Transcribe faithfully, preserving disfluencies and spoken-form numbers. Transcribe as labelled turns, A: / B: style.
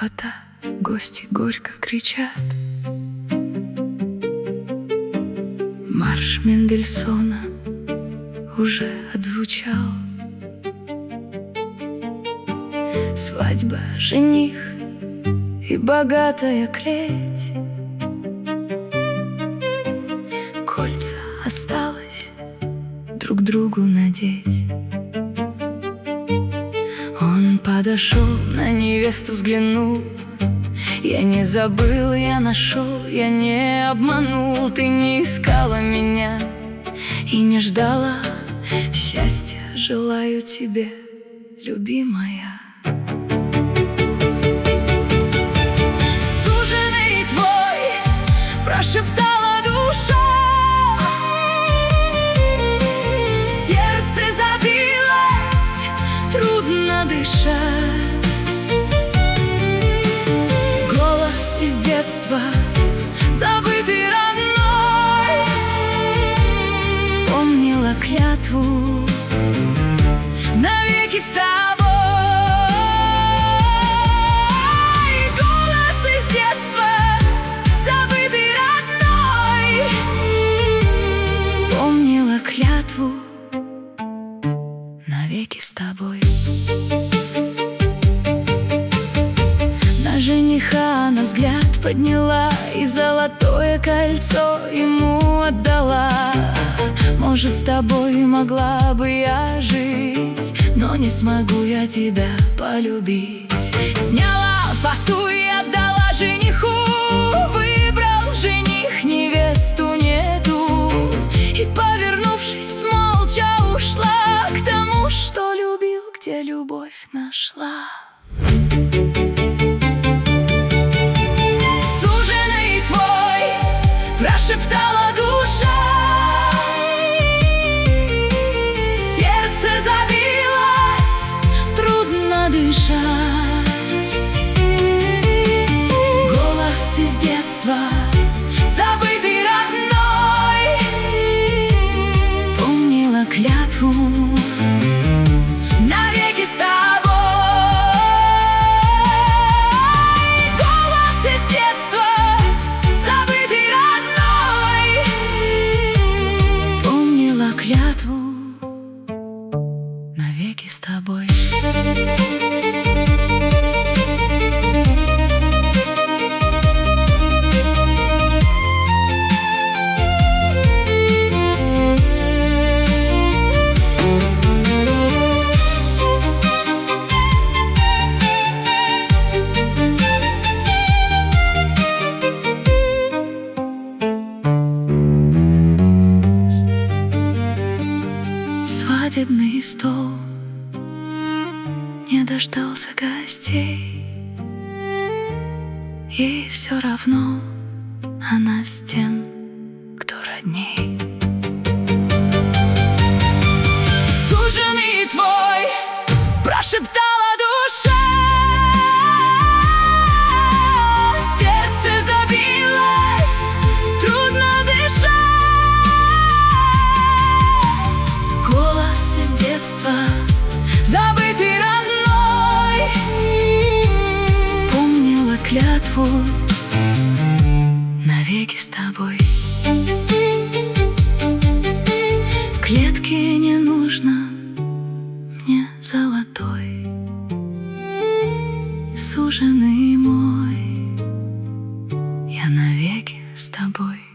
A: фото, гости горько кричат. Марш Мендельсона уже отзвучал. Свадьба, жених и богатая клеть. Кольца осталось друг другу надеть. Он подошел, на невесту взглянул. Я не забыл, я нашел, я не обманул. Ты не искала меня и не ждала счастья. Желаю тебе, любимая. Суженый твой, прошептала душа. Сердце забилось, трудно дышать. Голос из детства, забытый родной, помнила клятву навеки с тобой. Голос из детства, забытый родной, помнила клятву навеки с тобой. На жениха она взгляд подняла и золотое кольцо ему отдала. Может, с тобой могла бы я жить, но не смогу я тебя полюбить. Сняла фату и отдала жениху. Выбрал жених невесту не ту, и, повернувшись, молча ушла к тому, что любил, где любовь нашла. Суженый твой, прошептала душа. Сердце забилось, трудно дышать. Голос из детства, забытый родной, помнила клятву навеки с тобой. Голос из детства, забытый родной, помнила клятву навеки с тобой. Свадебный стол не дождался гостей, ей все равно, она с тем, кто родней. Суженый твой, прошептала душа. Сердце забилось, трудно дышать. Голос из детства, забытый родной, помнила клятву навеки с тобой. Клетки не нужно мне золотой. Суженый мой, я навеки с тобой.